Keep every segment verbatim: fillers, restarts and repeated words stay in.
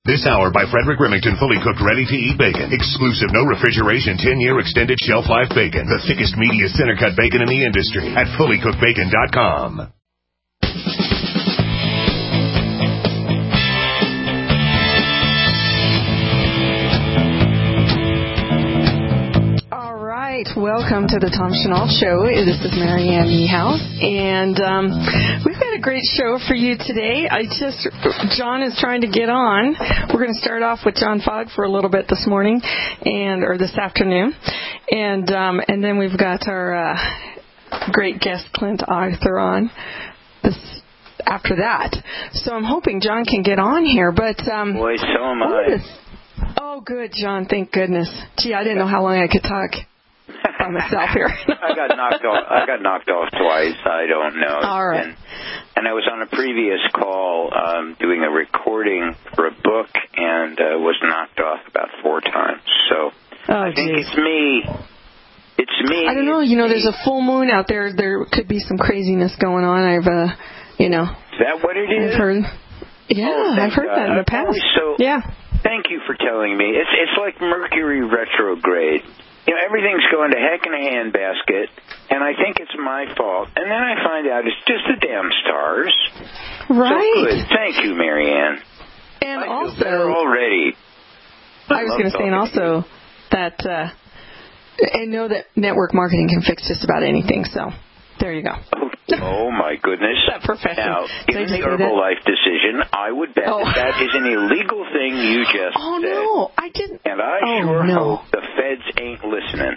This hour by Frederick Remington, fully cooked, ready-to-eat bacon. Exclusive, no refrigeration, ten-year extended shelf life bacon. The thickest, meatiest, center-cut bacon in the industry at fully cooked bacon dot com. Welcome to the Tom Chenault Show. This is Marianne Niehaus, and um, we've got a great show for you today. I just, John is trying to get on. We're going to start off with John Fogg for a little bit this morning, and or this afternoon, and um, and then we've got our uh, great guest Clint Arthur on this after that. So I'm hoping John can get on here, but um, boy, so am I. Oh, good, John. Thank goodness. Gee, I didn't know how long I could talk by myself here. I got knocked off. I got knocked off twice. I don't know. All right. And, and I was on a previous call um, doing a recording for a book, and uh, was knocked off about four times. So oh, I think geez. it's me. It's me. I don't know. You know, there's a full moon out there. There could be some craziness going on. I've, uh, you know. Is that what it is? I've heard. Yeah, oh, I've heard God. that in the past. So, yeah. Thank you for telling me. It's it's like Mercury retrograde. You know, everything's going to heck in a handbasket, and I think it's my fault. And then I find out it's just the damn stars. Right. So good. Thank you, Marianne. And I also, feel better already. I, I was going to say, and also that, uh, and know that network marketing can fix just about anything. So there you go. Oh, oh my goodness. That profession. Now, given the Herbalife decision, I would bet oh. that that is an illegal thing you just oh, said. Oh, no. I didn't. And I oh, sure no. hope the feds ain't listening.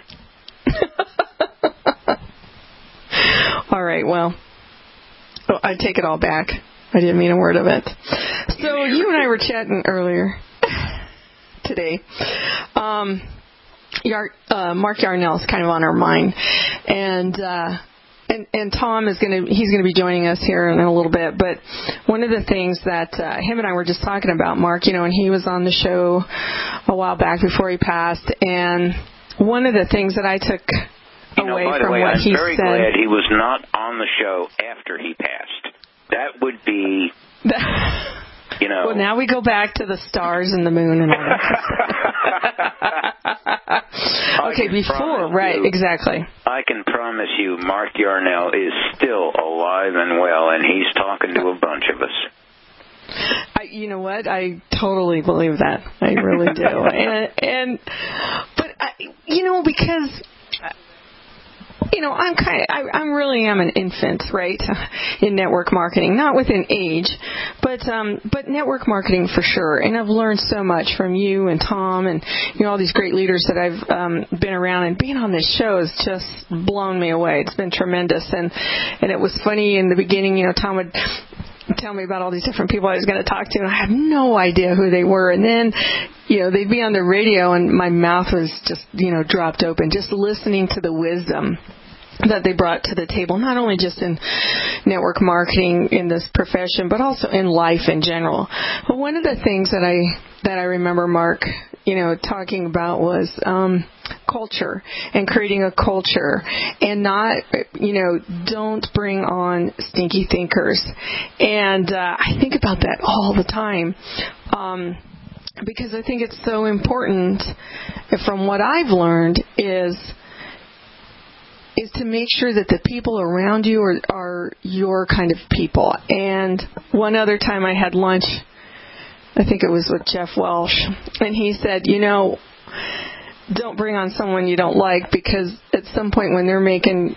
All right, well, oh, I take it all back. I didn't mean a word of it. So you, you and I were chatting earlier today. Um, Yar, uh, Mark Yarnell is kind of on our mind, and uh, and and Tom is going to he's going to be joining us here in a little bit. But one of the things that uh, him and I were just talking about, Mark, you know, and he was on the show a while back before he passed, and one of the things that I took you know, away by the from way, what I'm he very said. glad he was not on the show after he passed. That would be, you know. Well, now we go back to the stars and the moon and all that. Okay, before, right, you, exactly. I can promise you Mark Yarnell is still alive and well, and he's talking to a bunch of us. I, you know what? I totally believe that. I really do. and, and, but, I, you know, because... You know, I'm kind of, I, I'm really am an infant, right, in network marketing. Not within age, but um, but network marketing for sure. And I've learned so much from you and Tom and, you know, all these great leaders that I've um, been around. And being on this show has just blown me away. It's been tremendous. And, and it was funny in the beginning, you know, Tom would tell me about all these different people I was going to talk to, and I had no idea who they were. And then, you know, they'd be on the radio, and my mouth was just, you know, dropped open, just listening to the wisdom that they brought to the table, not only just in network marketing in this profession, but also in life in general. But one of the things that I that I remember Mark, you know, talking about was um, culture and creating a culture, and not, you know, don't bring on stinky thinkers. And uh, I think about that all the time. Um, because I think it's so important. From what I've learned is. is to make sure that the people around you are, are your kind of people. And one other time I had lunch, I think it was with Jeff Welsh, and he said, you know, don't bring on someone you don't like, because at some point when they're making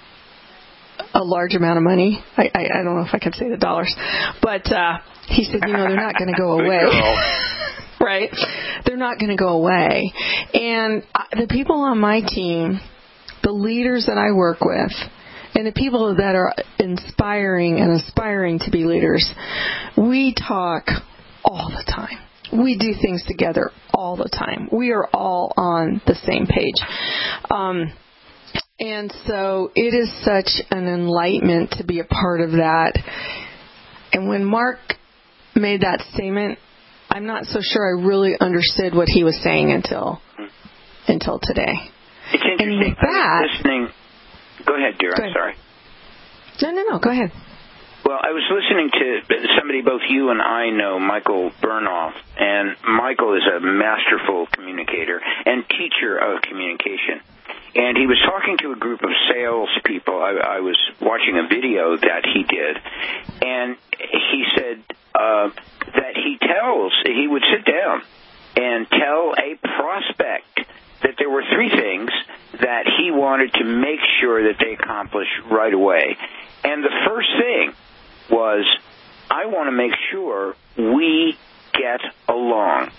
a large amount of money, I, I, I don't know if I can say the dollars, but uh, he said, you know, they're not going to go away. Right? They're not going to go away. And the people on my team, the leaders that I work with, and the people that are inspiring and aspiring to be leaders, we talk all the time. We do things together all the time. We are all on the same page. Um, and so it is such an enlightenment to be a part of that. And when Mark made that statement, I'm not so sure I really understood what he was saying until until today. It's interesting. And with that, I was listening. Go ahead, dear. Go I'm ahead. sorry. No, no, no. Go ahead. Well, I was listening to somebody both you and I know, Michael Burnoff, and Michael is a masterful communicator and teacher of communication. And he was talking to a group of salespeople. I, I was watching a video that he did, and he said uh, that he tells, he would sit down and tell a prospect that there were three things that he wanted to make sure that they accomplished right away. And the first thing was, I want to make sure we get along.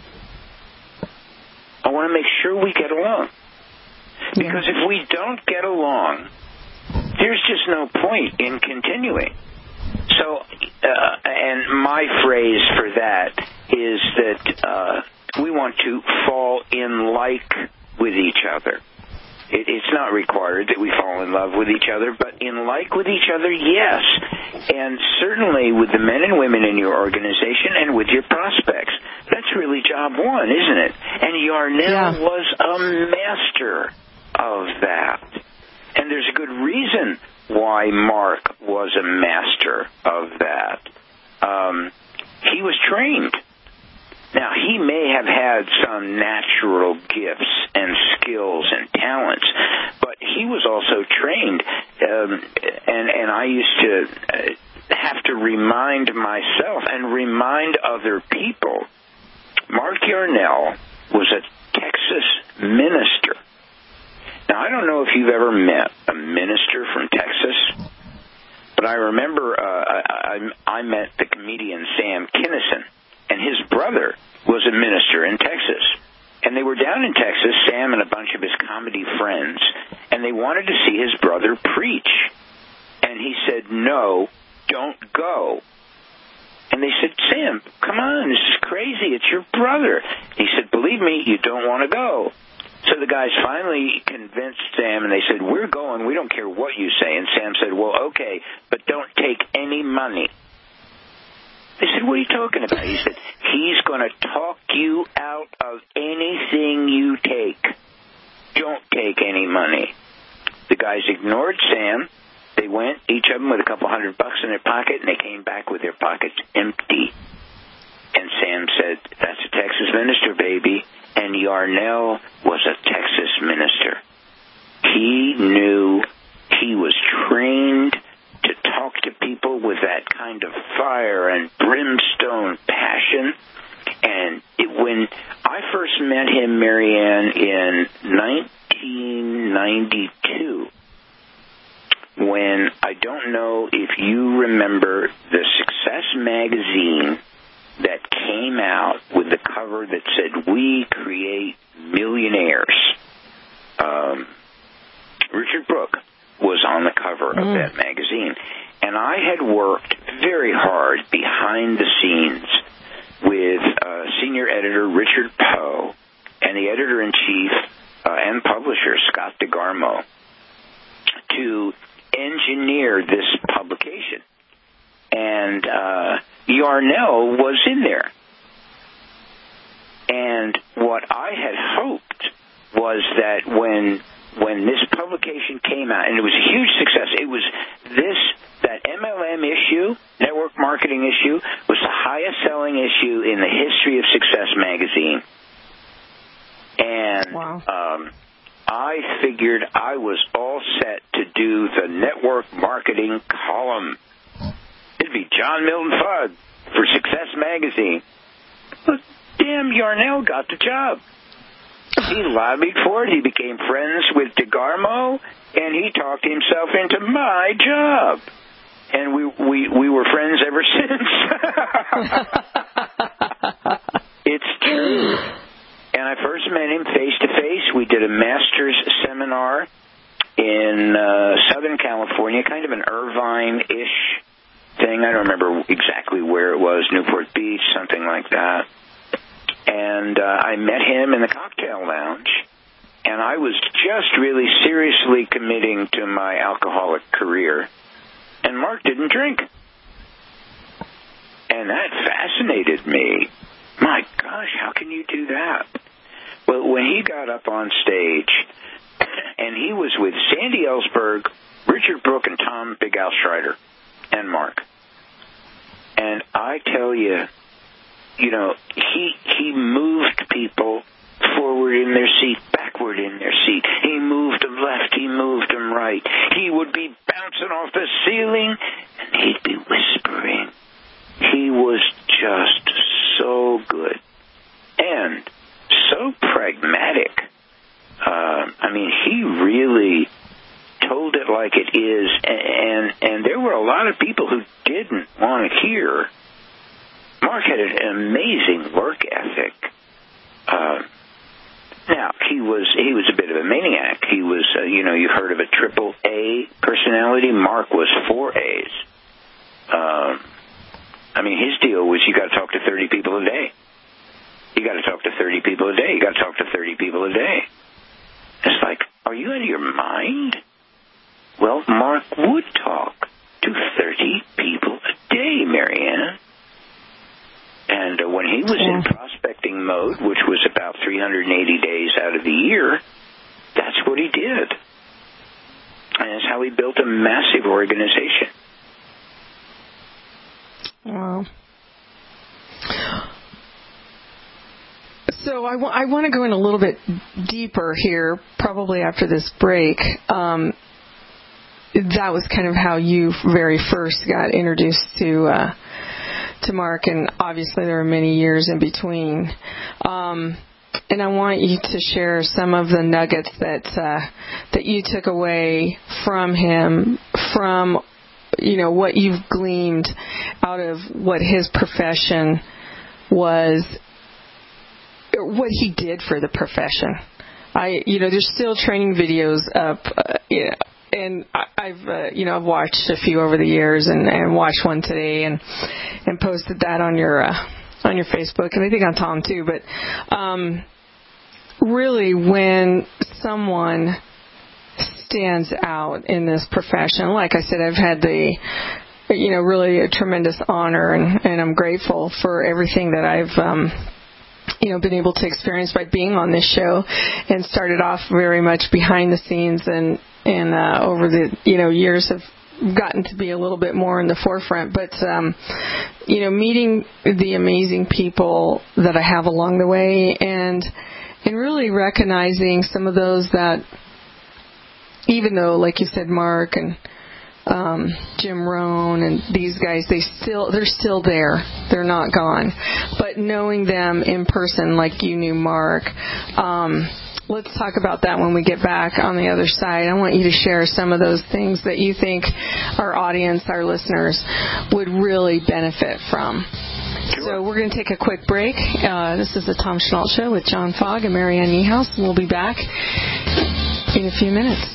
I want to make sure we get along. Because if we don't get along, there's just no point in continuing. So, uh, and my phrase for that is that uh, we want to fall in like with each other. It, it's not required that we fall in love with each other, but in like with each other, yes. And certainly with the men and women in your organization and with your prospects. That's really job one, isn't it? And Yarnell yeah. was a master of that. And there's a good reason why Mark was a master of that. Um, he was trained. Now, he may have had some natural gifts and skills and talents, but he was also trained. Um, and, and I used to uh, have to remind myself and remind other people, Mark Yarnell was a Texas minister. Now, I don't know if you've ever met a minister from Texas, but I remember uh, I, I, I met the comedian Sam Kinison, and his brother was a minister in Texas. And they were down in Texas, Sam and a bunch of his comedy friends, and they wanted to see his brother preach. And he said, no, don't go. And they said, Sam, come on, this is crazy, it's your brother. He said, believe me, you don't want to go. So the guys finally convinced Sam, and they said, we're going, we don't care what you say. And Sam said, well, okay, but don't take any money. They said, what are you talking about? He said, he's going to talk you out of anything you take. Don't take any money. The guys ignored Sam. They went, each of them with a couple hundred bucks in their pocket, and they came back with their pockets empty. And Sam said, that's a Texas minister, baby. And Yarnell was a Texas minister. He knew, he was trained to talk to people with that kind of fire and brimstone passion. And it, when I first met him, Marianne, in nineteen ninety-two, when I don't know if you remember the Success magazine that came out with the cover that said, we create millionaires. Um, Richard Brooke was on the cover mm. of that magazine. And I had worked very hard behind the scenes with uh, senior editor Richard Poe and the editor-in-chief uh, and publisher Scott DeGarmo to engineer this publication. And uh, Yarnell was in there. And what I had hoped was that when when this publication came out, and it was a huge success, it was this, that M L M issue, network marketing issue, was the highest selling issue in the history of Success magazine. And wow. um, I figured I was all set to do the network marketing column. It'd be John Milton Fugg for Success magazine. But damn, Yarnell got the job. He lobbied for it. He became friends with DeGarmo, and he talked himself into my job. And we we, we were friends ever since. It's true. And I first met him face-to-face. We did a master's seminar in uh, Southern California, kind of an Irvine-ish thing. I don't remember exactly where it was, Newport Beach, something like that. And uh, I met him in the cocktail lounge, and I was just really seriously committing to my alcoholic career. And Mark didn't drink. And that fascinated me. My gosh, how can you do that? Well, when he got up on stage, and he was with Sandy Ellsberg, Richard Brooke, and Tom Big Al Schreider, and Mark. And I tell you, you know, he he moved people forward in their seat, backward in their seat. He moved them left, he moved them right. He would be bouncing off the ceiling, and he'd be whispering. He was just so good and so pragmatic. Uh, I mean, he really told it like it is, and and there were a lot of people who didn't want to hear. Mark had an amazing work ethic. Uh, now he was he was a bit of a maniac. He was, uh, you know, you've heard of a triple A personality. Mark was four A's. Uh, I mean, his deal was you got to talk to thirty people a day. You got to talk to thirty people a day. You got to talk to thirty people a day. It's like, are you out of your mind? Well, Mark would talk to thirty people a day, Marianne. And uh, when he was in prospecting mode, which was about three hundred eighty days out of the year, that's what he did. And that's how he built a massive organization. Wow. So I, w- I want to go in a little bit deeper here, probably after this break. Um, that was kind of how you very first got introduced to uh, to Mark, and obviously there were many years in between. Um, and I want you to share some of the nuggets that uh, that you took away from him, from you know what you've gleaned out of what his profession was, what he did for the profession. I, you know, there's still training videos up, uh, yeah, and I, I've, uh, you know, I've watched a few over the years, and, and watched one today, and and posted that on your uh, on your Facebook, and I think on Tom too. But um, really, when someone stands out in this profession, like I said, I've had the, you know, really a tremendous honor, and, and I'm grateful for everything that I've. Um, you know, been able to experience by being on this show, and started off very much behind the scenes, and, and, uh, over the, you know, years have gotten to be a little bit more in the forefront. But, um, you know, meeting the amazing people that I have along the way, and, and really recognizing some of those that, even though, like you said, Mark and, Um, Jim Rohn and these guys, they still, they're still there. They're not gone. But knowing them in person like you knew Mark, um, let's talk about that when we get back on the other side. I want you to share some of those things that you think our audience, our listeners, would really benefit from. So we're going to take a quick break. Uh, this is the Tom Schnault Show with John Fogg and Marianne Niehaus. We'll be back in a few minutes.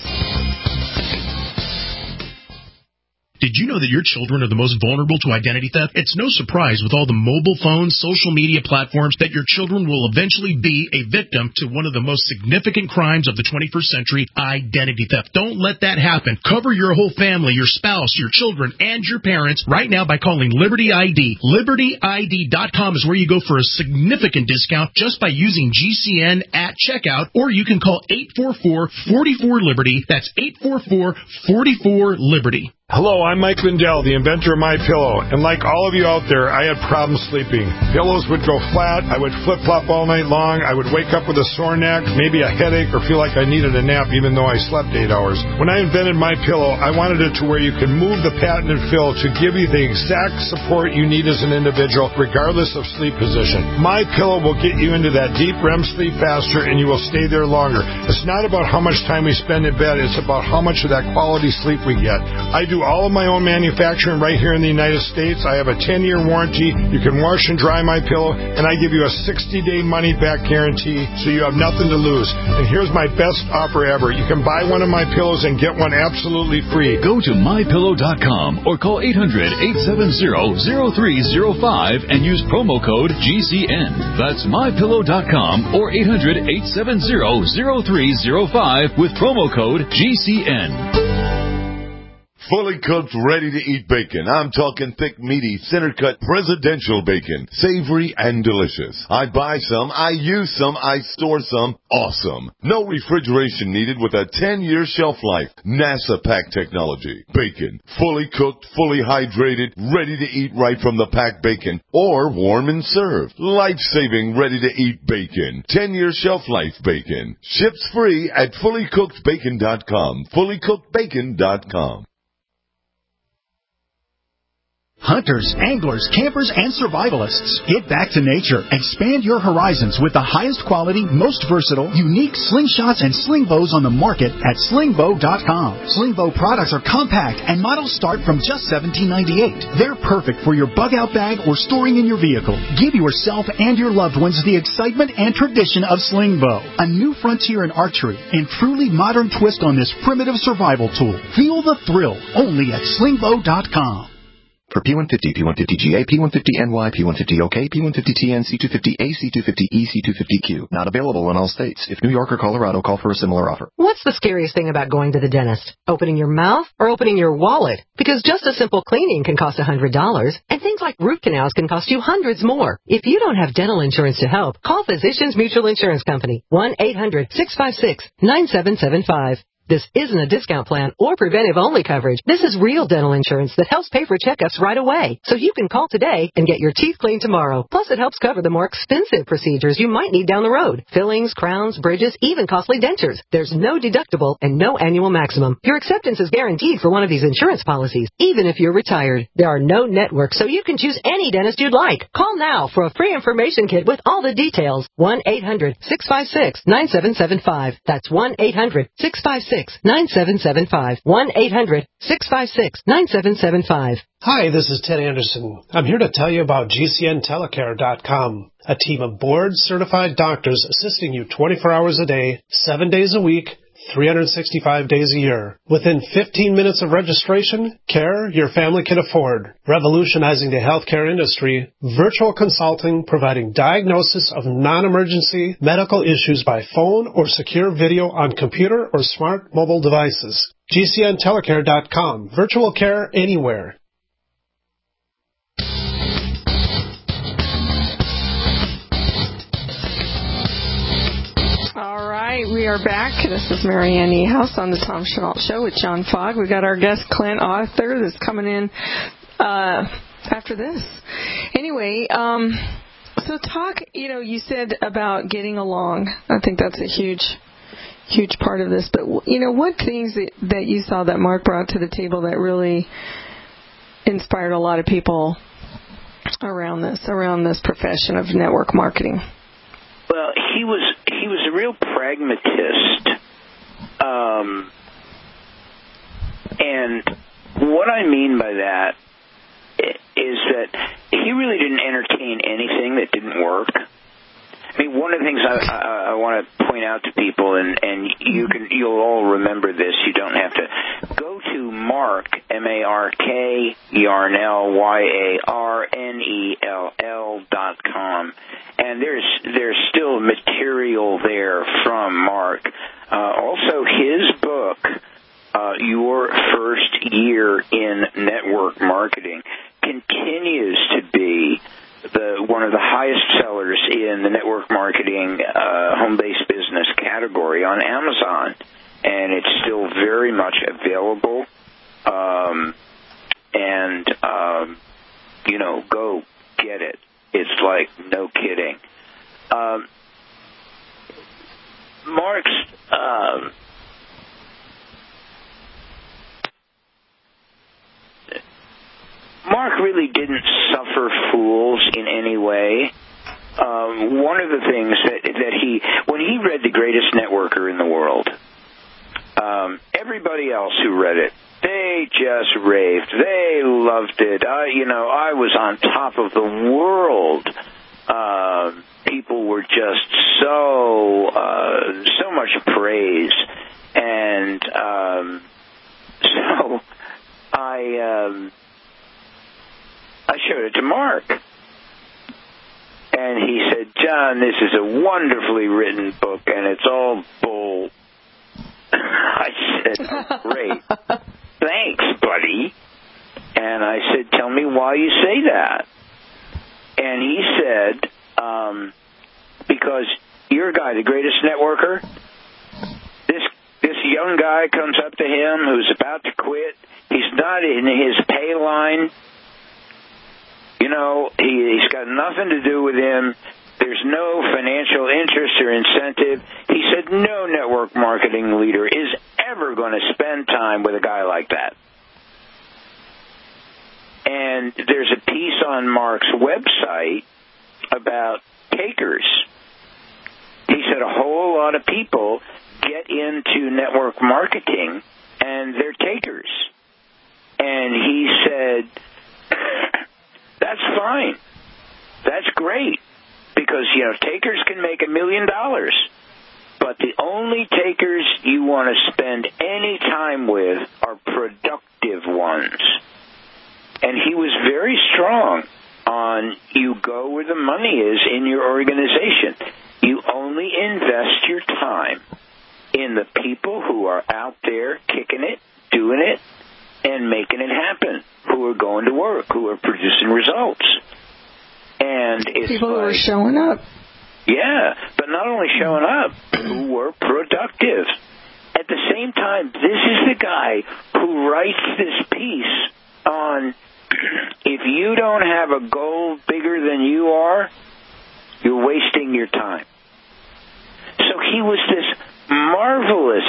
Did you know that your children are the most vulnerable to identity theft? It's no surprise with all the mobile phones, social media platforms that your children will eventually be a victim to one of the most significant crimes of the twenty-first century, identity theft. Don't let that happen. Cover your whole family, your spouse, your children, and your parents right now by calling Liberty I D. Liberty I D dot com is where you go for a significant discount just by using G C N at checkout, or you can call eight four four, four four, Liberty. That's eight four four, four four, Liberty. Hello, I'm Mike Lindell, the inventor of MyPillow, and like all of you out there, I had problems sleeping. Pillows would go flat, I would flip-flop all night long, I would wake up with a sore neck, maybe a headache, or feel like I needed a nap even though I slept eight hours. When I invented MyPillow, I wanted it to where you can move the patented fill to give you the exact support you need as an individual, regardless of sleep position. MyPillow will get you into that deep R E M sleep faster, and you will stay there longer. It's not about how much time we spend in bed, it's about how much of that quality sleep we get. I do all of my own manufacturing right here in the United States. I have a ten-year warranty. You can wash and dry my pillow, and I give you a sixty-day money-back guarantee, so you have nothing to lose. And here's my best offer ever. You can buy one of my pillows and get one absolutely free. Go to my pillow dot com or call eight hundred, eight seven zero, zero three zero five and use promo code G C N. That's my pillow dot com or eight hundred, eight seven zero, zero three zero five with promo code G C N. Fully cooked, ready-to-eat bacon. I'm talking thick, meaty, center-cut presidential bacon. Savory and delicious. I buy some, I use some, I store some. Awesome. No refrigeration needed with a ten-year shelf life. NASA pack technology. Bacon. Fully cooked, fully hydrated, ready to eat right from the packed bacon. Or warm and served. Life-saving, ready-to-eat bacon. ten-year shelf life bacon. Ships free at fully cooked bacon dot com. fully cooked bacon dot com. Hunters, anglers, campers, and survivalists. Get back to nature. Expand your horizons with the highest quality, most versatile, unique slingshots and sling bows on the market at sling bow dot com. Sling bow products are compact and models start from just seventeen ninety-eight. They're perfect for your bug-out bag or storing in your vehicle. Give yourself and your loved ones the excitement and tradition of sling bow. A new frontier in archery and truly modern twist on this primitive survival tool. Feel the thrill only at sling bow dot com. For P one fifty, P one fifty G A, P one fifty N Y, P one fifty O K, P one fifty T N, C two fifty A, C two fifty E, C two fifty Q. Not available in all states. If New York or Colorado, call for a similar offer. What's the scariest thing about going to the dentist? Opening your mouth or opening your wallet? Because just a simple cleaning can cost one hundred dollars, and things like root canals can cost you hundreds more. If you don't have dental insurance to help, call Physicians Mutual Insurance Company, one eight hundred six five six nine seven seven five. This isn't a discount plan or preventive-only coverage. This is real dental insurance that helps pay for checkups right away. So you can call today and get your teeth cleaned tomorrow. Plus, it helps cover the more expensive procedures you might need down the road. Fillings, crowns, bridges, even costly dentures. There's no deductible and no annual maximum. Your acceptance is guaranteed for one of these insurance policies, even if you're retired. There are no networks, so you can choose any dentist you'd like. Call now for a free information kit with all the details. one eight hundred six five six nine seven seven five. That's one eight hundred six five six nine seven seven five. one eight hundred six five six nine seven seven five. Hi, this is Ted Anderson. I'm here to tell you about G C N telecare dot com, a team of board-certified doctors assisting you twenty-four hours a day, seven days a week, three hundred sixty-five days a year. Within fifteen minutes of registration, care your family can afford. Revolutionizing the healthcare industry, virtual consulting providing diagnosis of non-emergency medical issues by phone or secure video on computer or smart mobile devices. G C N telecare dot com. Virtual care anywhere. All right, we are back. This is Marianne Niehaus on the Tom Chenault Show with John Fogg. We've got our guest, Clint Arthur, that's coming in uh, after this. Anyway, um, so talk, you know, you said about getting along. I think that's a huge, huge part of this. But, you know, what things that, that you saw that Mark brought to the table that really inspired a lot of people around this, around this profession of network marketing? Well, he was he was a real pragmatist, um, and what I mean by that is that he really didn't entertain anything that didn't work. I mean, one of the things I, I, I want to point out to people, and, and you can you'll all remember this. You don't have to go to Mark M A R K Yarnell Y A R N E L L dot com, and there's there's still material there from Mark. Uh, also, his book, uh, Your First Year in Network Marketing, continues to be the one of the highest sellers in the network marketing uh, home-based business category on Amazon, and it's still very much available. Um, and um, you know, go get it. It's like no kidding. Um, Mark's. Um, Mark really didn't suffer fools in any way. Um, one of the things that, that he, when he read The Greatest Networker in the World, um, everybody else who read it, they just raved. They loved it. I, you know, I was on top of the world. Uh, people were just so, uh, so much praise. And um, so I... Um, I showed it to Mark, and he said, "John, this is a wonderfully written book, and it's all bull." I said, "Oh, great, thanks, buddy. And I said, tell me why you say that. And he said, um, because you're a guy, the greatest networker. This this young guy comes up to him who's about to quit. He's not in his pay line. You know, he, he's got nothing to do with him. There's no financial interest or incentive. He said no network marketing leader is ever going to spend time with a guy like that. And there's a piece on Mark's website about takers. He said a whole lot of people get into network marketing and they're takers. And he said, that's fine. That's great. Because, you know, takers can make a million dollars. But the only takers you want to spend any time with are productive ones. And he was very strong on you go where the money is in your organization. You only invest your time in the people who are out there kicking it, doing it, and making it happen, who are going to work, who are producing results. And it's people like, who are showing up. Yeah, but not only showing up, who were productive. At the same time, this is the guy who writes this piece on if you don't have a goal bigger than you are, you're wasting your time. So he was this marvelous.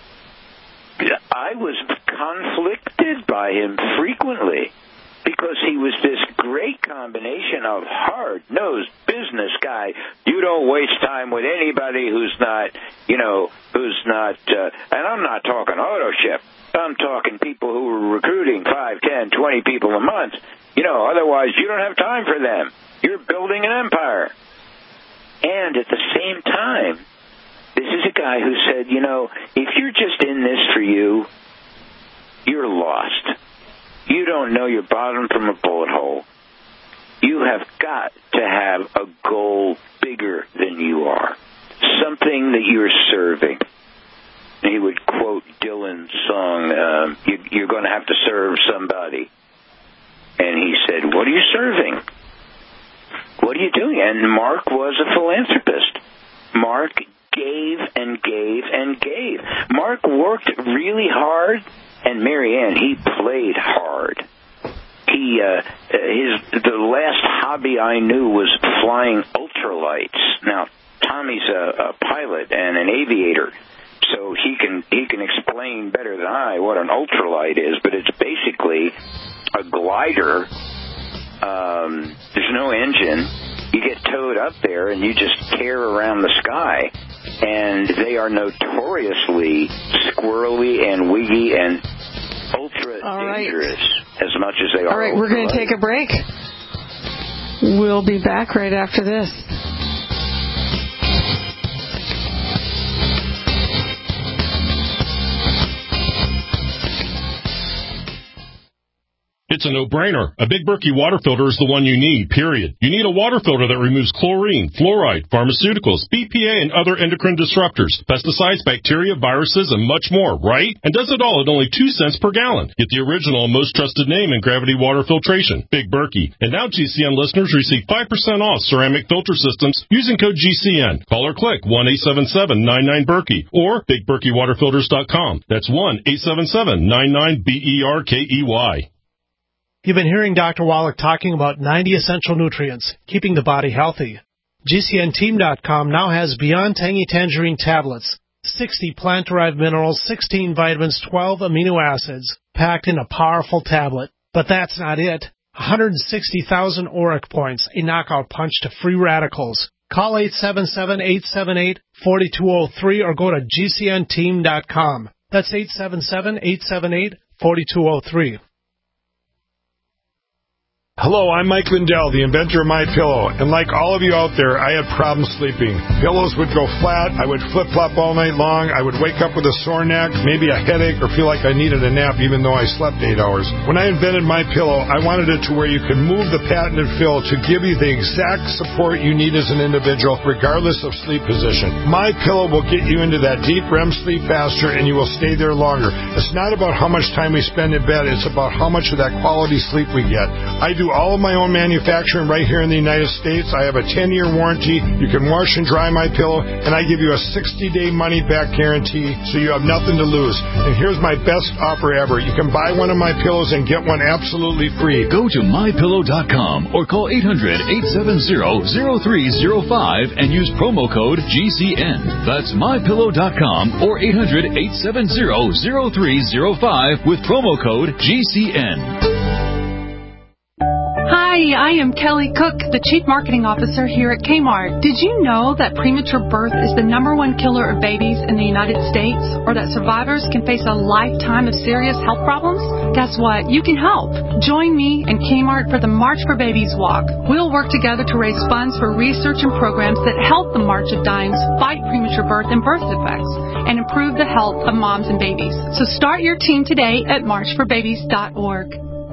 I was conflicted by him frequently because he was this great combination of hard-nosed business guy. You don't waste time with anybody who's not, you know, who's not, uh, and I'm not talking auto ship. I'm talking people who are recruiting five, ten, twenty people a month. You know, otherwise you don't have time for them. You're building an empire. And at the same time, this is a guy who said, you know, if you're just in this for you, you're lost. You don't know your bottom from a bullet hole. You have got to have a goal bigger than you are, something that you're serving. And he would quote Dylan's song, uh, you, you're going to have to serve somebody. And he said, what are you serving? What are you doing? And Mark was a philanthropist. Mark gave and gave and gave. Mark worked really hard, and Marianne, he played hard. He, uh, his, the last hobby I knew was flying ultralights. Now, Tommy's a, a pilot and an aviator, so he can he can explain better than I what an ultralight is, but it's basically a glider. Um, there's no engine. You get towed up there and you just tear around the sky, and they are notoriously squirrely and wiggy and ultra All dangerous right. as much as they are. All right, we're going to take a break. We'll be back right after this. It's a no-brainer. A Big Berkey water filter is the one you need, period. You need a water filter that removes chlorine, fluoride, pharmaceuticals, B P A, and other endocrine disruptors, pesticides, bacteria, viruses, and much more, right? And does it all at only two cents per gallon. Get the original and most trusted name in gravity water filtration, Big Berkey. And now G C N listeners receive five percent off ceramic filter systems using code G C N. Call or click one eight seven seven nine nine Berkey or big berkey water filters dot com. That's one eight seven seven nine nine B E R K E Y. You've been hearing Doctor Wallach talking about ninety essential nutrients, keeping the body healthy. G C N team dot com now has Beyond Tangy Tangerine tablets, sixty plant-derived minerals, sixteen vitamins, twelve amino acids, packed in a powerful tablet. But that's not it. one hundred sixty thousand auric points, a knockout punch to free radicals. Call eight seven seven, eight seven eight, four two zero three or go to G C N team dot com. That's eight seven seven, eight seven eight, four two zero three. Hello, I'm Mike Lindell, the inventor of MyPillow, and like all of you out there, I had problems sleeping. Pillows would go flat, I would flip-flop all night long, I would wake up with a sore neck, maybe a headache, or feel like I needed a nap even though I slept eight hours. When I invented MyPillow, I wanted it to where you could move the patented fill to give you the exact support you need as an individual, regardless of sleep position. MyPillow will get you into that deep R E M sleep faster, and you will stay there longer. It's not about how much time we spend in bed, it's about how much of that quality sleep we get. I do all of my own manufacturing right here in the United States. I have a ten-year warranty. You can wash and dry MyPillow, and I give you a sixty-day money-back guarantee, so you have nothing to lose. And here's my best offer ever. You can buy one of my pillows and get one absolutely free. Go to my pillow dot com or call eight hundred, eight seven zero, zero three zero five and use promo code G C N. That's my pillow dot com or eight hundred, eight seven zero, zero three zero five with promo code G C N. Hi, I am Kelly Cook, the Chief Marketing Officer here at Kmart. Did you know that premature birth is the number one killer of babies in the United States, or that survivors can face a lifetime of serious health problems? Guess what? You can help. Join me and Kmart for the March for Babies Walk. We'll work together to raise funds for research and programs that help the March of Dimes fight premature birth and birth defects and improve the health of moms and babies. So start your team today at march for babies dot org.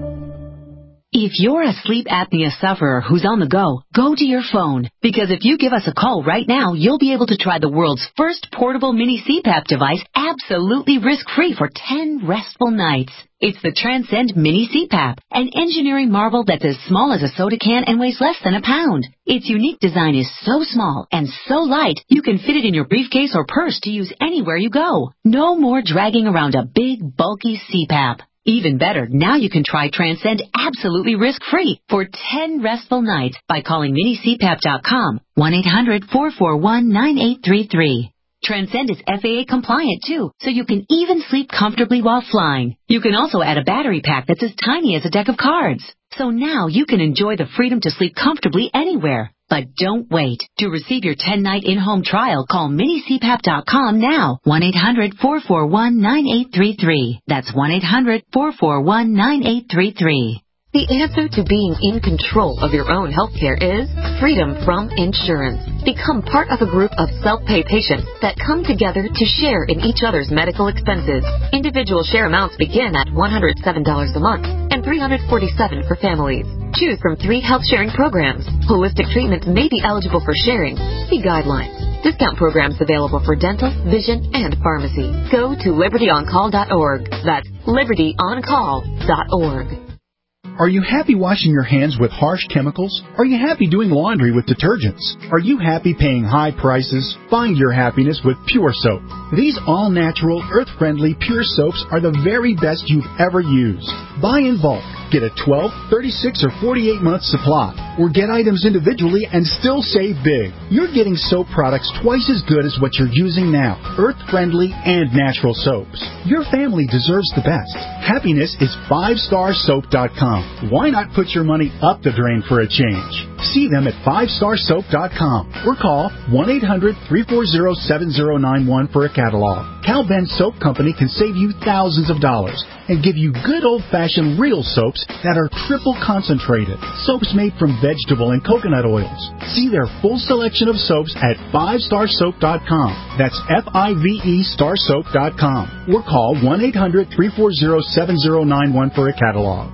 If you're a sleep apnea sufferer who's on the go, go to your phone. Because if you give us a call right now, you'll be able to try the world's first portable mini C PAP device absolutely risk-free for ten restful nights. It's the Transcend Mini C PAP, an engineering marvel that's as small as a soda can and weighs less than a pound. Its unique design is so small and so light, you can fit it in your briefcase or purse to use anywhere you go. No more dragging around a big, bulky C PAP. Even better, now you can try Transcend absolutely risk-free for ten restful nights by calling mini c pap dot com, one eight hundred, four four one, nine eight three three. Transcend is F A A compliant too, so you can even sleep comfortably while flying. You can also add a battery pack that's as tiny as a deck of cards. So now you can enjoy the freedom to sleep comfortably anywhere. But don't wait. To receive your ten-night in-home trial, call mini c pap dot com now, one eight hundred, four four one, nine eight three three. That's one eight hundred, four four one, nine eight three three. The answer to being in control of your own healthcare is freedom from insurance. Become part of a group of self-pay patients that come together to share in each other's medical expenses. Individual share amounts begin at one hundred seven dollars a month and three hundred forty-seven dollars for families. Choose from three health sharing programs. Holistic treatments may be eligible for sharing. See guidelines. Discount programs available for dental, vision, and pharmacy. Go to liberty on call dot org. That's liberty on call dot org. Are you happy washing your hands with harsh chemicals? Are you happy doing laundry with detergents? Are you happy paying high prices? Find your happiness with Pure Soap. These all-natural, earth-friendly Pure Soaps are the very best you've ever used. Buy in bulk. Get a twelve, thirty-six, or forty-eight month supply. Or get items individually and still save big. You're getting soap products twice as good as what you're using now. Earth-friendly and natural soaps. Your family deserves the best. Happiness is five star soap dot com. Why not put your money up the drain for a change? See them at five star soap dot com or call one eight hundred, three four zero, seven zero nine one for a catalog. Cal Ben Soap Company can save you thousands of dollars and give you good old-fashioned real soaps that are triple concentrated. Soaps made from vegetable and coconut oils. See their full selection of soaps at five star soap dot com. That's F I V E star soap dot com. Or call one eight hundred, three four zero, seven zero nine one for a catalog.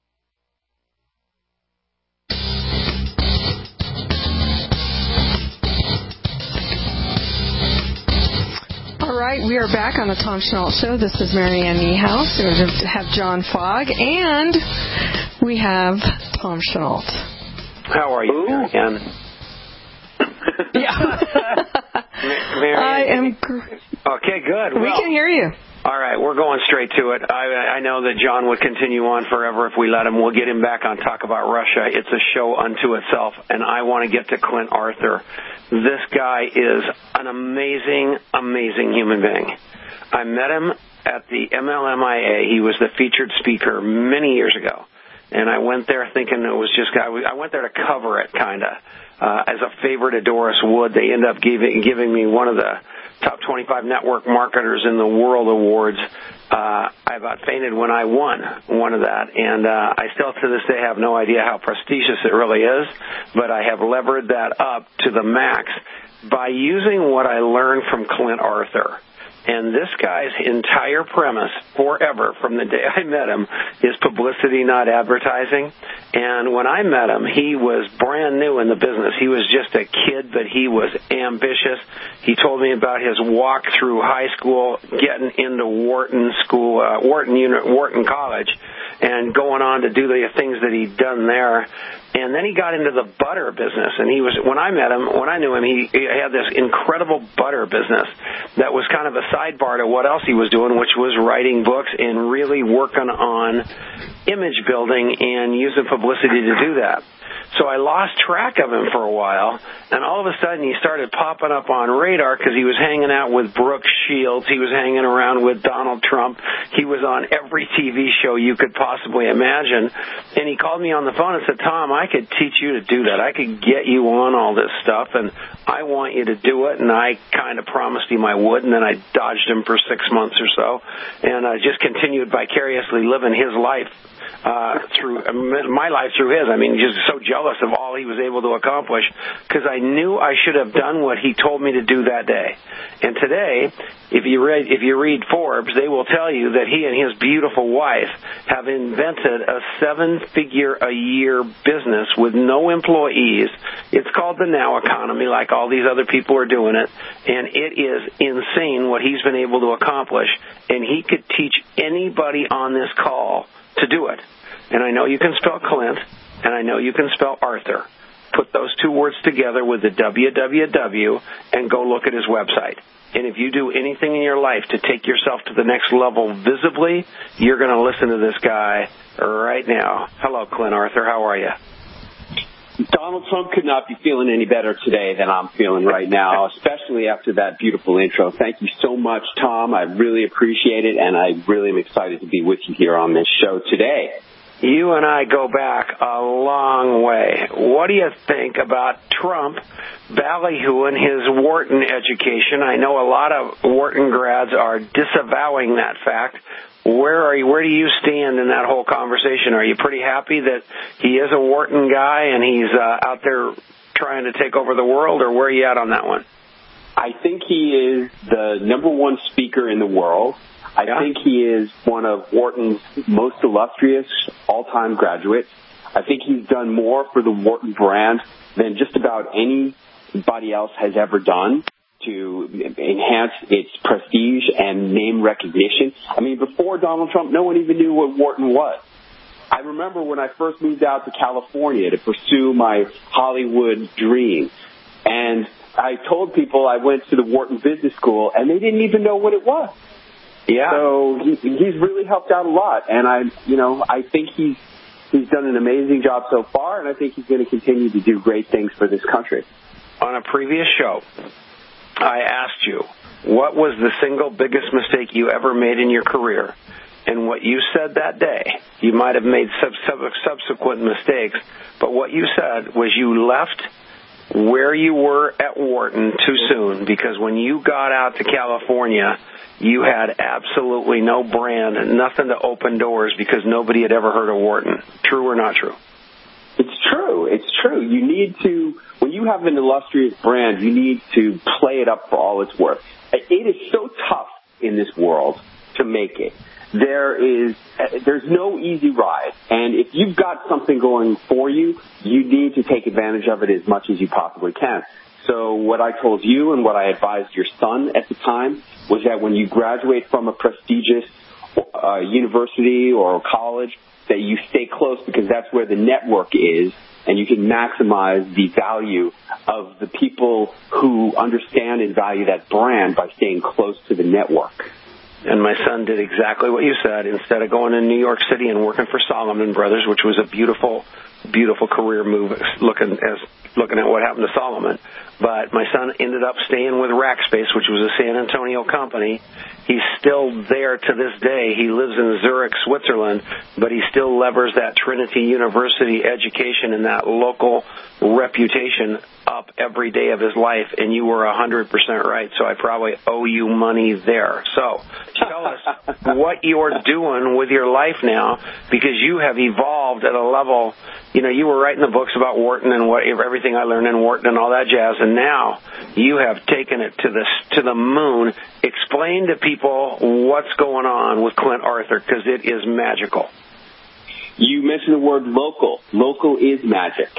All right, we are back on the Tom Schnault Show. This is Marianne Niehaus. We have John Fogg, and we have Tom Schnault. How are you, Marianne? Yeah. Marianne, I am gr- Okay, good. We well, can hear you. All right, we're going straight to it. I, I know that John would continue on forever if we let him. We'll get him back on Talk About Russia. It's a show unto itself, and I want to get to Clint Arthur. This guy is an amazing, amazing human being. I met him at the M L M I A. He was the featured speaker many years ago, and I went there thinking it was just, I went there to cover it, kind of, uh, as a favor to Doris Wood. They ended up giving, giving me one of the top twenty-five network marketers in the world awards, Uh, I about fainted when I won one of that, and uh, I still to this day have no idea how prestigious it really is, but I have levered that up to the max by using what I learned from Clint Arthur. And this guy's entire premise forever from the day I met him is publicity, not advertising. And when I met him, he was brand new in the business. He was just a kid, but he was ambitious. He told me about his walk through high school, getting into Wharton School, uh, Wharton, Uni- Wharton College, and going on to do the things that he'd done there. And then he got into the butter business, and he was, when I met him, when I knew him, he, he had this incredible butter business that was kind of a sidebar to what else he was doing, which was writing books and really working on image building and using publicity to do that. So I lost track of him for a while, and all of a sudden he started popping up on radar because he was hanging out with Brooke Shields. He was hanging around with Donald Trump. He was on every T V show you could possibly imagine. And he called me on the phone and said, Tom, I could teach you to do that. I could get you on all this stuff, and I want you to do it. And I kind of promised him I would, and then I dodged him for six months or so, and I just continued vicariously living his life. Uh, through uh, my life through his. I mean, just so jealous of all he was able to accomplish because I knew I should have done what he told me to do that day. And today, if you read if you read Forbes, they will tell you that he and his beautiful wife have invented a seven-figure-a-year business with no employees. It's called the Now Economy, like all these other people are doing it, and it is insane what he's been able to accomplish. And he could teach anybody on this call to do it. And I know you can spell Clint, and I know you can spell Arthur. Put those two words together with the W W W and go look at his website. And if you do anything in your life to take yourself to the next level visibly, you're going to listen to this guy right now. Hello, Clint Arthur. How are you? Donald Trump could not be feeling any better today than I'm feeling right now, especially after that beautiful intro. Thank you so much, Tom. I really appreciate it, and I really am excited to be with you here on this show today. You and I go back a long way. What do you think about Trump ballyhooing his Wharton education? I know a lot of Wharton grads are disavowing that fact. Where are you? Where do you stand in that whole conversation? Are you pretty happy that he is a Wharton guy and he's uh, out there trying to take over the world, or where are you at on that one? I think he is the number one speaker in the world. I yeah. think he is one of Wharton's most illustrious all-time graduates. I think he's done more for the Wharton brand than just about anybody else has ever done to enhance its prestige and name recognition. I mean, before Donald Trump, no one even knew what Wharton was. I remember when I first moved out to California to pursue my Hollywood dream, and I told people I went to the Wharton Business School, and they didn't even know what it was. Yeah. So he, he's really helped out a lot, and I, you know, I think he's he's done an amazing job so far, and I think he's going to continue to do great things for this country. On a previous show, I asked you, what was the single biggest mistake you ever made in your career? And what you said that day, you might have made sub- sub- subsequent mistakes, but what you said was you left where you were at Wharton too soon, because when you got out to California, you had absolutely no brand and nothing to open doors because nobody had ever heard of Wharton. True or not true? It's true. It's true. You need to, when you have an illustrious brand, you need to play it up for all it's worth. It is so tough in this world to make it. There is, there's no easy ride. And if you've got something going for you, you need to take advantage of it as much as you possibly can. So what I told you and what I advised your son at the time was that when you graduate from a prestigious uh, university or college, that you stay close because that's where the network is, and you can maximize the value of the people who understand and value that brand by staying close to the network. And my son did exactly what you said. Instead of going to New York City and working for Salomon Brothers, which was a beautiful, beautiful career move, looking as looking at what happened to Salomon. But my son ended up staying with Rackspace, which was a San Antonio company. He's still there to this day. He lives in Zurich, Switzerland, but he still levers that Trinity University education and that local reputation up up every day of his life, and you were one hundred percent right, so I probably owe you money there. So tell us what you're doing with your life now, because you have evolved at a level. You know, you were writing the books about Wharton and what everything I learned in Wharton and all that jazz, and now you have taken it to the, to the moon. Explain to people what's going on with Clint Arthur, because it is magical. You mentioned the word local. Local is magic.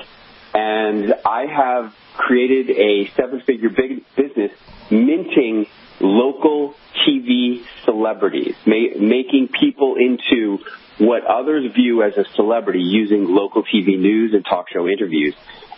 And I have created a seven-figure big business minting local T V celebrities, ma- making people into what others view as a celebrity using local T V news and talk show interviews.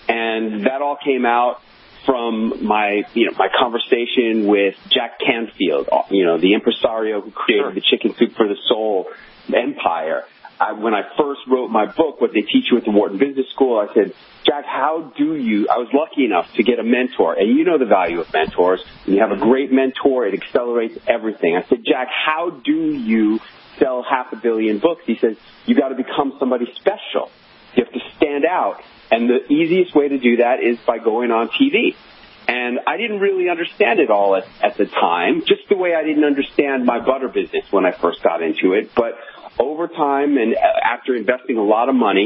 And that all came out from my, you know, my conversation with Jack Canfield, you know, the impresario who created sure. the Chicken Soup for the Soul empire. I, when I first wrote my book, What They Teach You at the Wharton Business School, I said, Jack, how do you, I was lucky enough to get a mentor, and you know the value of mentors. When you have a great mentor, it accelerates everything. I said, Jack, how do you sell half a billion books? He says, you got to become somebody special. You have to stand out. And the easiest way to do that is by going on T V. And I didn't really understand it all at, at the time, just the way I didn't understand my butter business when I first got into it. But over time and after investing a lot of money,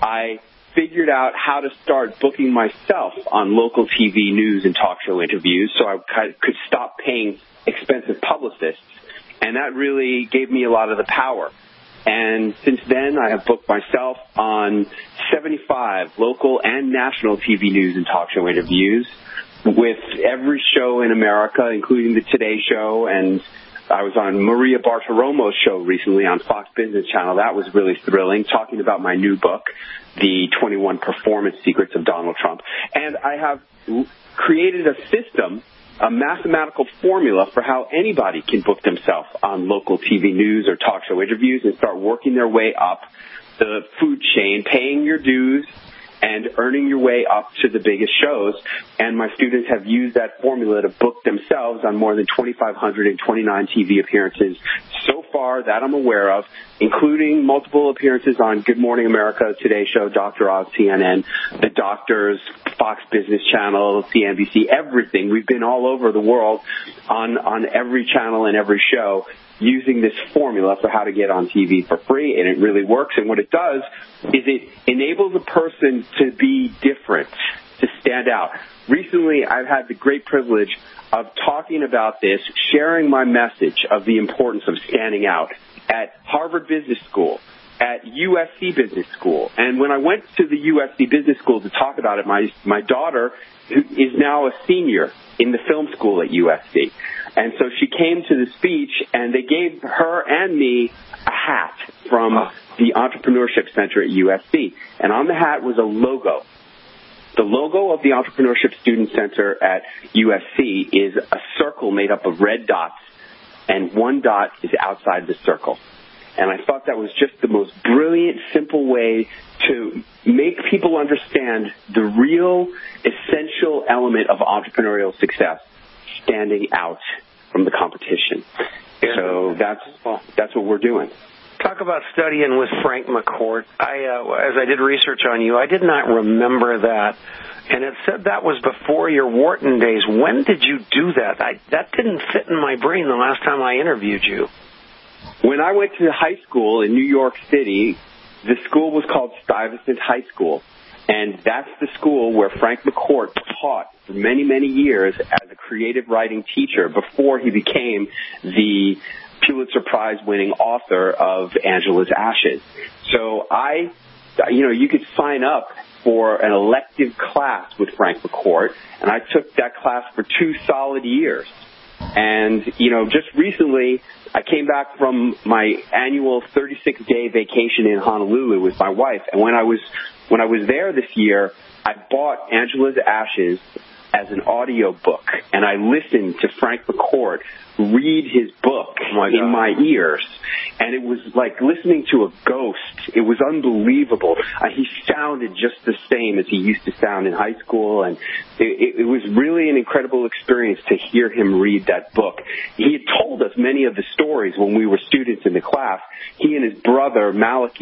I figured out how to start booking myself on local T V news and talk show interviews so I could stop paying expensive publicists. And that really gave me a lot of the power. And since then, I have booked myself on seventy-five local and national T V news and talk show interviews with every show in America, including the Today Show. And I was on Maria Bartiromo's show recently on Fox Business Channel. That was really thrilling, talking about my new book, The twenty-one Performance Secrets of Donald Trump. And I have created a system, a mathematical formula for how anybody can book themselves on local T V news or talk show interviews and start working their way up the food chain, paying your dues and earning your way up to the biggest shows. And my students have used that formula to book themselves on more than two thousand five hundred twenty-nine T V appearances so far that I'm aware of, including multiple appearances on Good Morning America, Today Show, Doctor Oz, C N N, The Doctors, Fox Business Channel, C N B C, everything. We've been all over the world on, on every channel and every show using this formula for how to get on T V for free, and it really works. And what it does is it enables a person to be different, to stand out. Recently, I've had the great privilege of talking about this, sharing my message of the importance of standing out at Harvard Business School, at U S C Business School. And when I went to the U S C Business School to talk about it, my, my daughter who is now a senior in the film school at U S C. And so she came to the speech, and they gave her and me a hat from the Entrepreneurship Center at U S C. And on the hat was a logo. The logo of the Entrepreneurship Student Center at U S C is a circle made up of red dots, and one dot is outside the circle. And I thought that was just the most brilliant, simple way to make people understand the real essential element of entrepreneurial success, standing out from the competition. So that's that's what we're doing. Talk about studying with Frank McCourt. I, uh, as I did research on you, I did not remember that. And it said that was before your Wharton days. When did you do that? I, that didn't fit in my brain the last time I interviewed you. When I went to high school in New York City, the school was called Stuyvesant High School. And that's the school where Frank McCourt taught for many, many years as a creative writing teacher before he became the Pulitzer Prize-winning author of Angela's Ashes. So I, you know, you could sign up for an elective class with Frank McCourt, and I took that class for two solid years. And, you know, just recently, I came back from my annual thirty-six day vacation in Honolulu with my wife, and when I was when I was there this year, I bought Angela's Ashes as an audio book, and I listened to Frank McCourt read his book oh my in my ears, and it was like listening to a ghost. It was unbelievable. Uh, he sounded just the same as he used to sound in high school, and it, it was really an incredible experience to hear him read that book. He had told us many of the stories when we were students in the class. He and his brother, Malachi,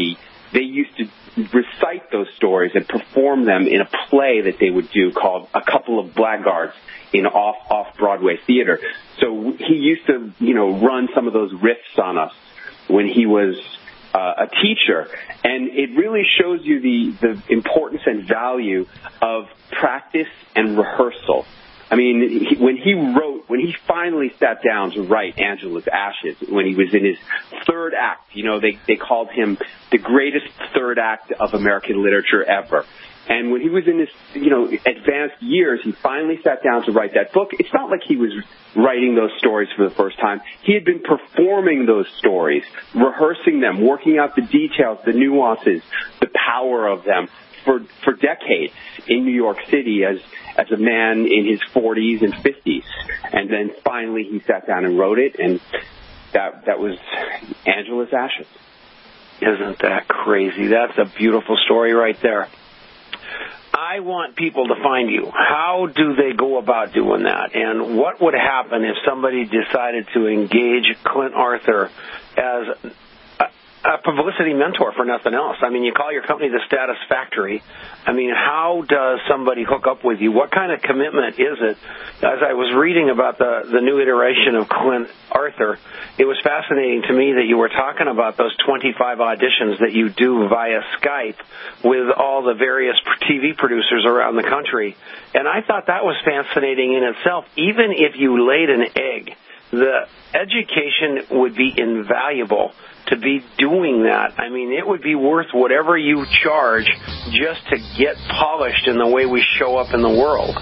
they used to recite those stories and perform them in a play that they would do called A Couple of Blackguards in off off Broadway theater. So he used to, you know, run some of those riffs on us when he was uh, a teacher, and it really shows you the the importance and value of practice and rehearsal. I mean, he, when he wrote, when he finally sat down to write Angela's Ashes, when he was in his third act, you know, they, they called him the greatest third act of American literature ever. And when he was in his, you know, advanced years, he finally sat down to write that book. It's not like he was writing those stories for the first time. He had been performing those stories, rehearsing them, working out the details, the nuances, the power of them for, for decades in New York City as, as a man in his forties and fifties. And then finally he sat down and wrote it, and that, that was Angela's Ashes. Isn't that crazy? That's a beautiful story right there. I want people to find you. How do they go about doing that? And what would happen if somebody decided to engage Clint Arthur as a, a publicity mentor for nothing else? I mean, you call your company the Status Factory. I mean, how does somebody hook up with you? What kind of commitment is it? As I was reading about the, the new iteration of Clint Arthur, it was fascinating to me that you were talking about those twenty-five auditions that you do via Skype with all the various T V producers around the country. And I thought that was fascinating in itself. Even if you laid an egg, the education would be invaluable to be doing that. I mean, it would be worth whatever you charge just to get polished in the way we show up in the world.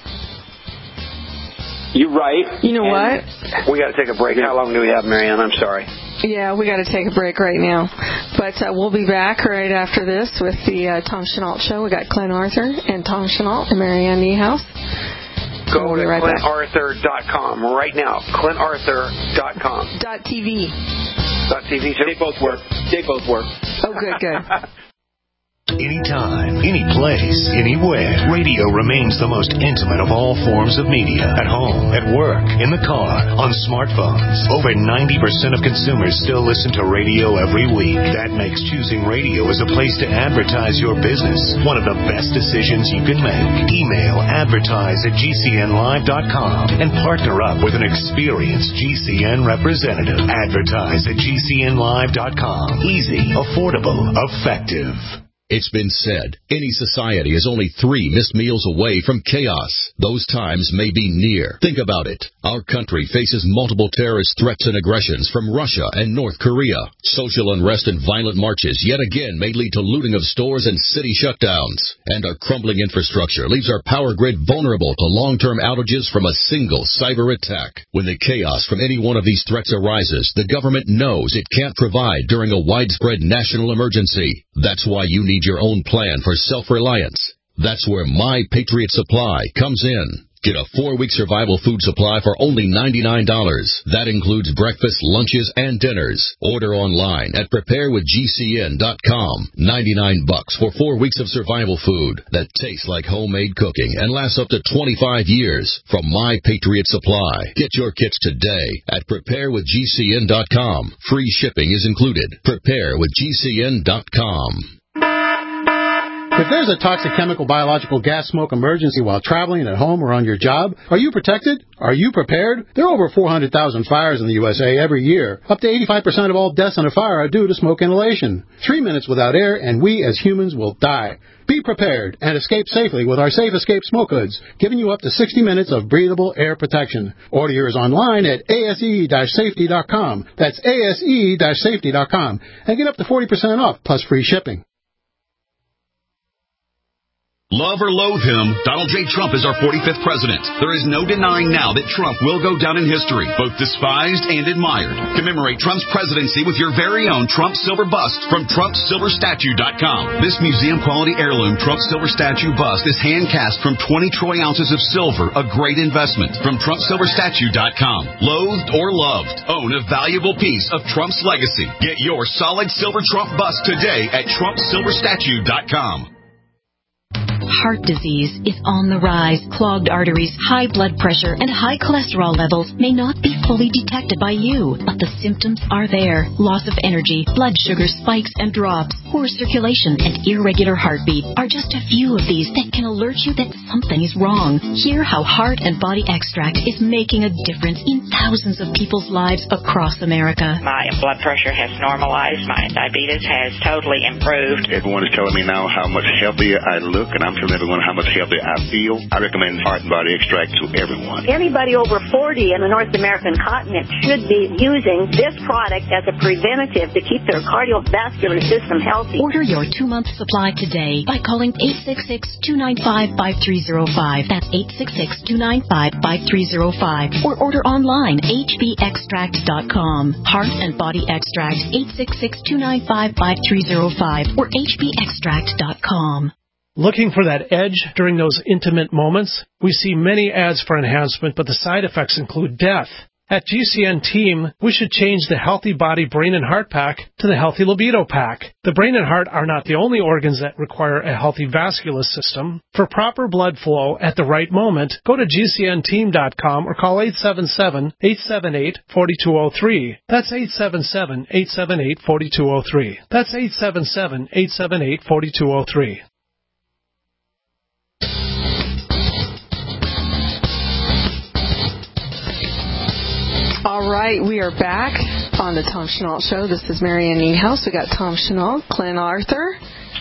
You're right. You know and what? We got to take a break. How long do we have, Marianne? I'm sorry. Yeah, we got to take a break right now. But uh, we'll be back right after this with the uh, Tom Chenault Show. We got Clint Arthur and Tom Chenault and Marianne Niehaus. Go we'll to right clint arthur dot com right now. clint arthur dot com. Dot TV. Dot TV, too? They both work. They both work. Oh, good, good. Anytime, any place, anywhere, radio remains the most intimate of all forms of media. At home, at work, in the car, on smartphones. Over ninety percent of consumers still listen to radio every week. That makes choosing radio as a place to advertise your business one of the best decisions you can make. Email advertise at G C N live dot com and partner up with an experienced G C N representative. Advertise at G C N live dot com. Easy, affordable, effective. It's been said, any society is only three missed meals away from chaos. Those times may be near. Think about it. Our country faces multiple terrorist threats and aggressions from Russia and North Korea. Social unrest and violent marches yet again may lead to looting of stores and city shutdowns. And our crumbling infrastructure leaves our power grid vulnerable to long-term outages from a single cyber attack. When the chaos from any one of these threats arises, the government knows it can't provide during a widespread national emergency. That's why you need your own plan for self-reliance. That's where My Patriot Supply comes in. Get a four-week survival food supply for only ninety-nine dollars. That includes breakfast, lunches, and dinners. Order online at prepare with G C N dot com. ninety-nine bucks for four weeks of survival food that tastes like homemade cooking and lasts up to twenty-five years from My Patriot Supply. Get your kits today at prepare with G C N dot com. Free shipping is included. prepare with G C N dot com. If there's a toxic chemical, biological, gas smoke emergency while traveling at home or on your job, are you protected? Are you prepared? There are over four hundred thousand fires in the U S A every year. Up to eighty-five percent of all deaths in a fire are due to smoke inhalation. Three minutes without air and we as humans will die. Be prepared and escape safely with our Safe Escape Smoke Hoods, giving you up to sixty minutes of breathable air protection. Order yours online at A S E safety dot com. That's A S E safety dot com. And get up to forty percent off plus free shipping. Love or loathe him, Donald J. Trump is our forty-fifth president. There is no denying now that Trump will go down in history, both despised and admired. Commemorate Trump's presidency with your very own Trump Silver Bust from Trump Silver Statue dot com. This museum-quality heirloom Trump Silver Statue bust is hand-cast from twenty troy ounces of silver, a great investment from Trump Silver Statue dot com. Loathed or loved, own a valuable piece of Trump's legacy. Get your solid silver Trump bust today at Trump Silver Statue dot com. Heart disease is on the rise. Clogged arteries, high blood pressure, and high cholesterol levels may not be fully detected by you, but the symptoms are there. Loss of energy, blood sugar spikes and drops, poor circulation, and irregular heartbeat are just a few of these that can alert you that something is wrong. Hear how Heart and Body Extract is making a difference in thousands of people's lives across America. My blood pressure has normalized. My diabetes has totally improved. Everyone is telling me now how much healthier I look, and I'm telling everyone how much healthier I feel. I recommend Heart and Body Extract to everyone. Anybody over forty in the North American continent should be using this product as a preventative to keep their cardiovascular system healthy. Order your two-month supply today by calling eight six six, two nine five, five three zero five. That's eight six six, two nine five, five three zero five. Or order online, h b extract dot com. Heart and Body Extract, eight six six, two nine five, five three zero five or h b extract dot com. Looking for that edge during those intimate moments? We see many ads for enhancement, but the side effects include death. At G C N Team, we should change the Healthy Body Brain and Heart Pack to the Healthy Libido Pack. The brain and heart are not the only organs that require a healthy vascular system. For proper blood flow at the right moment, go to G C N team dot com or call eight seven seven, eight seven eight, four two zero three. That's eight seven seven, eight seven eight, four two zero three. That's eight seven seven, eight seven eight, four two zero three. All right, we are back on the Tom Chenault Show. This is Marianne Niehaus. We got Tom Chenault, Clint Arthur.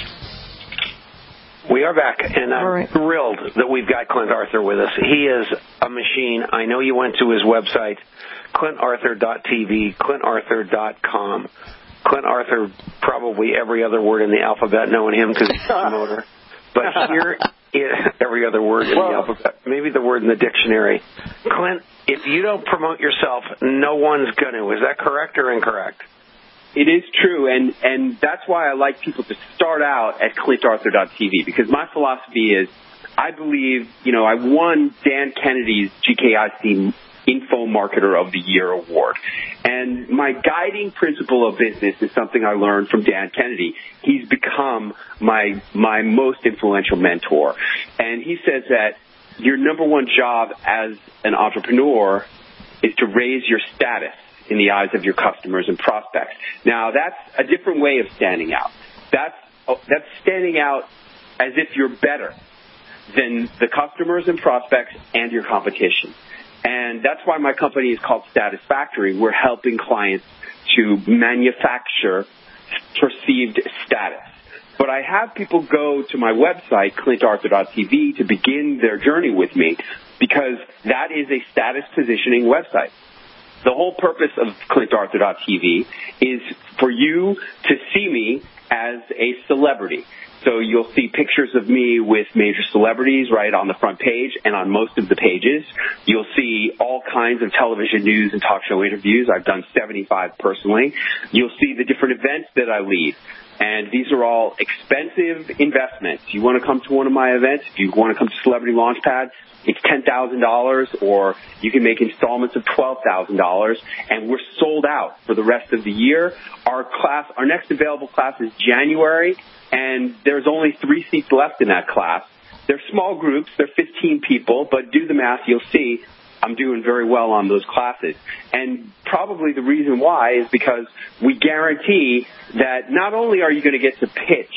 We are back, and I'm right. thrilled that we've got Clint Arthur with us. He is a machine. I know you went to his website, clint arthur dot t v, clint arthur dot com. Clint Arthur, probably every other word in the alphabet, knowing him because he's a promoter. But here is every other word in the alphabet, maybe the word in the dictionary. Clint, if you don't promote yourself, no one's going to. Is that correct or incorrect? It is true, and, and that's why I like people to start out at clint arthur dot t v, because my philosophy is I believe, you know, I won Dan Kennedy's G K I C Info Marketer of the Year award. And my guiding principle of business is something I learned from Dan Kennedy. He's become my my most influential mentor. And he says that your number one job as an entrepreneur is to raise your status in the eyes of your customers and prospects. Now, that's a different way of standing out. That's that's standing out as if you're better than the customers and prospects and your competition. And that's why my company is called Status Factory. We're helping clients to manufacture perceived status. But I have people go to my website, clint arthur dot t v, to begin their journey with me because that is a status positioning website. The whole purpose of clint arthur dot t v is for you to see me as a celebrity. So you'll see pictures of me with major celebrities right on the front page and on most of the pages. You'll see all kinds of television news and talk show interviews. I've done seventy-five personally. You'll see the different events that I lead. And these are all expensive investments. You want to come to one of my events, if you want to come to Celebrity Launchpad, it's ten thousand dollars, or you can make installments of twelve thousand dollars, and we're sold out for the rest of the year. Our class, our next available class is January, and there's only three seats left in that class. They're small groups. They're fifteen people, but do the math. You'll see I'm doing very well on those classes. And probably the reason why is because we guarantee that not only are you going to get to pitch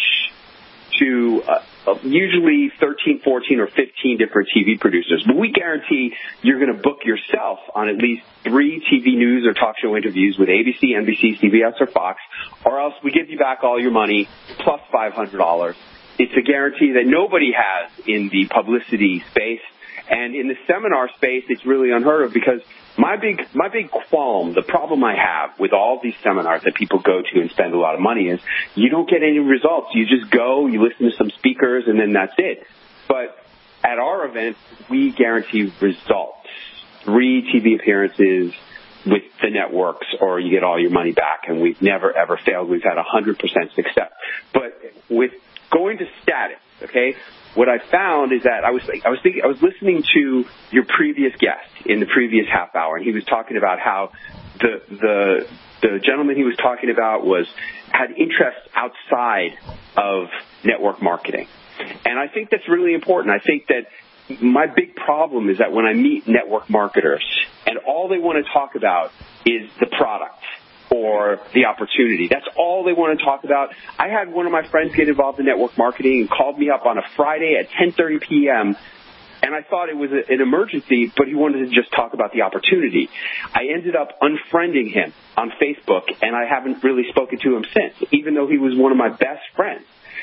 to uh, usually thirteen, fourteen, or fifteen different T V producers, but we guarantee you're going to book yourself on at least three T V news or talk show interviews with A B C, N B C, C B S, or Fox, or else we give you back all your money plus five hundred dollars. It's a guarantee that nobody has in the publicity space. And in the seminar space, it's really unheard of because my big my big qualm, the problem I have with all these seminars that people go to and spend a lot of money is you don't get any results. You just go, you listen to some speakers, and then that's it. But at our event, we guarantee results. Three T V appearances with the networks, or you get all your money back. And we've never, ever failed. We've had one hundred percent success. But with going to status, okay, what I found is that I was I was thinking I was listening to your previous guest in the previous half hour, and he was talking about how the the the gentleman he was talking about was had interests outside of network marketing, and I think that's really important. I think that my big problem is that when I meet network marketers and all they want to talk about is the product, or the opportunity. That's all they want to talk about. I had one of my friends get involved in network marketing and called me up on a Friday at ten thirty p.m., and I thought it was a, an emergency, but he wanted to just talk about the opportunity. I ended up unfriending him on Facebook, and I haven't really spoken to him since, even though he was one of my best friends.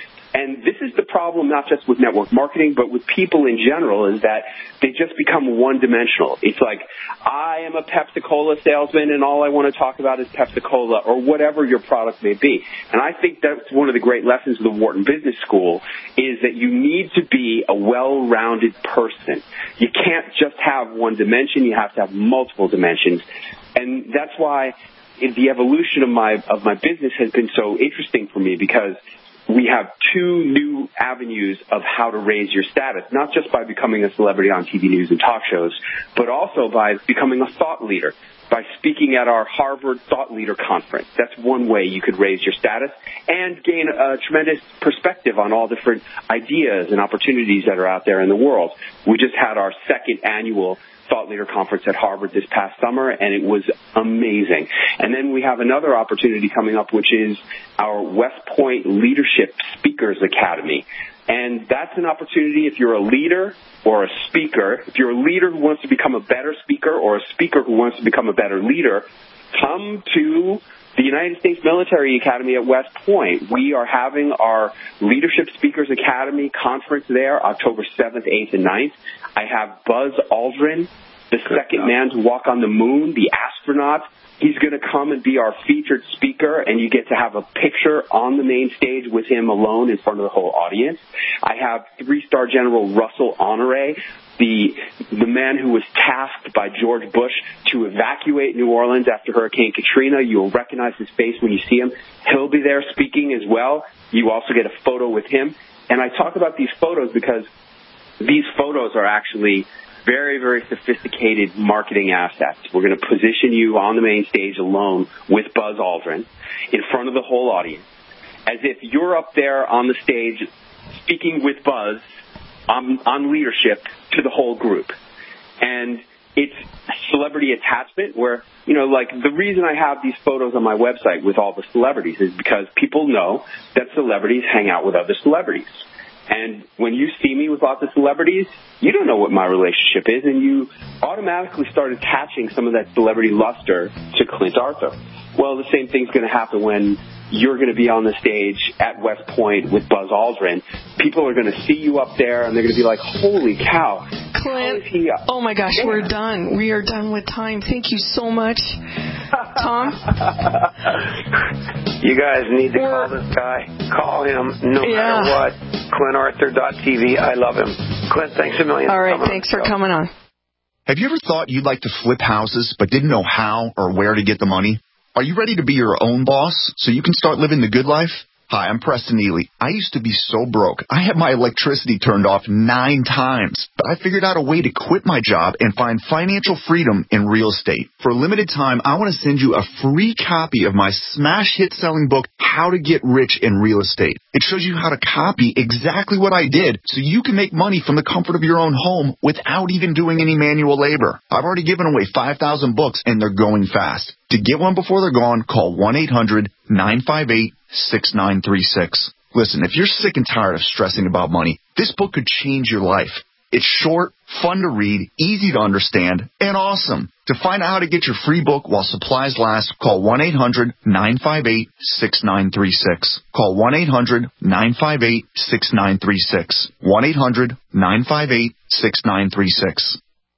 And this is the problem not just with network marketing, but with people in general, is that they just become one-dimensional. It's like, I am a Pepsi-Cola salesman, and all I want to talk about is Pepsi-Cola, or whatever your product may be. And I think that's one of the great lessons of the Wharton Business School, is that you need to be a well-rounded person. You can't just have one dimension. You have to have multiple dimensions. And that's why the evolution of my of my business has been so interesting for me, because we have two new avenues of how to raise your status, not just by becoming a celebrity on T V news and talk shows, but also by becoming a thought leader, by speaking at our Harvard Thought Leader Conference. That's one way you could raise your status and gain a tremendous perspective on all different ideas and opportunities that are out there in the world. We just had our second annual Thought Leader Conference at Harvard this past summer, and it was amazing. And then we have another opportunity coming up, which is our West Point Leadership Speakers Academy. And that's an opportunity if you're a leader or a speaker. If you're a leader who wants to become a better speaker, or a speaker who wants to become a better leader, come to the United States Military Academy at West Point. We are having our Leadership Speakers Academy conference there October seventh, eighth, and ninth. I have Buzz Aldrin, the second man to walk on the moon, the astronaut. He's going to come and be our featured speaker, and you get to have a picture on the main stage with him alone in front of the whole audience. I have three-star General Russell Honore, the the man who was tasked by George Bush to evacuate New Orleans after Hurricane Katrina. You'll recognize his face when you see him. He'll be there speaking as well. You also get a photo with him. And I talk about these photos because these photos are actually very, very sophisticated marketing assets. We're going to position you on the main stage alone with Buzz Aldrin in front of the whole audience, as if you're up there on the stage speaking with Buzz on, on leadership to the whole group. And it's celebrity attachment where, you know, like the reason I have these photos on my website with all the celebrities is because people know that celebrities hang out with other celebrities. And when you see me with lots of celebrities, you don't know what my relationship is, and you automatically start attaching some of that celebrity luster to Clint Arthur. Well, the same thing's going to happen when you're going to be on the stage at West Point with Buzz Aldrin. People are going to see you up there, and they're going to be like, holy cow. Clint, oh my gosh, yeah. We're done. We are done with time. Thank you so much. Tom? You guys need to call this guy. Call him no yeah. matter what. Clint Arthur dot T V. I love him. Clint, thanks a million. All right, thanks for coming on. Have you ever thought you'd like to flip houses but didn't know how or where to get the money? Are you ready to be your own boss so you can start living the good life? Hi, I'm Preston Ely. I used to be so broke. I had my electricity turned off nine times, but I figured out a way to quit my job and find financial freedom in real estate. For a limited time, I want to send you a free copy of my smash hit selling book, How to Get Rich in Real Estate. It shows you how to copy exactly what I did so you can make money from the comfort of your own home without even doing any manual labor. I've already given away five thousand books and they're going fast. To get one before they're gone, call one eight hundred nine five eight six nine three six. Listen, if you're sick and tired of stressing about money, this book could change your life. It's short, fun to read, easy to understand, and awesome. To find out how to get your free book while supplies last, call one eight hundred nine five eight six nine three six. Call one eight hundred nine five eight six nine three six. one eight hundred nine five eight six nine three six.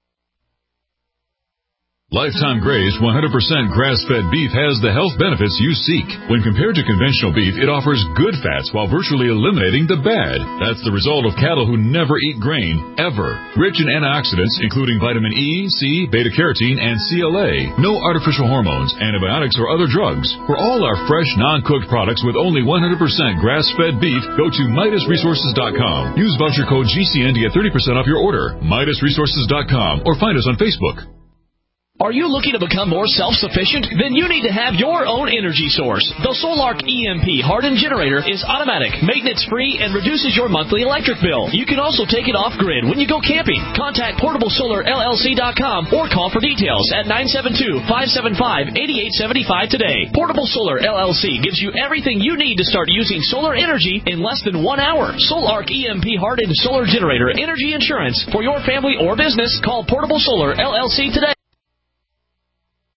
Lifetime Grace one hundred percent grass-fed beef has the health benefits you seek. When compared to conventional beef, it offers good fats while virtually eliminating the bad. That's the result of cattle who never eat grain, ever. Rich in antioxidants, including vitamin E, C, beta-carotene, and C L A. No artificial hormones, antibiotics, or other drugs. For all our fresh, non-cooked products with only one hundred percent grass-fed beef, go to Midas Resources dot com. Use voucher code G C N to get thirty percent off your order. Midas Resources dot com or find us on Facebook. Are you looking to become more self-sufficient? Then you need to have your own energy source. The Solark E M P hardened generator is automatic, maintenance-free, and reduces your monthly electric bill. You can also take it off-grid when you go camping. Contact portable solar L L C dot com or call for details at nine seven two, five seven five, eight eight seven five today. Portable Solar L L C gives you everything you need to start using solar energy in less than one hour. Solark E M P hardened solar generator energy insurance for your family or business. Call Portable Solar L L C today.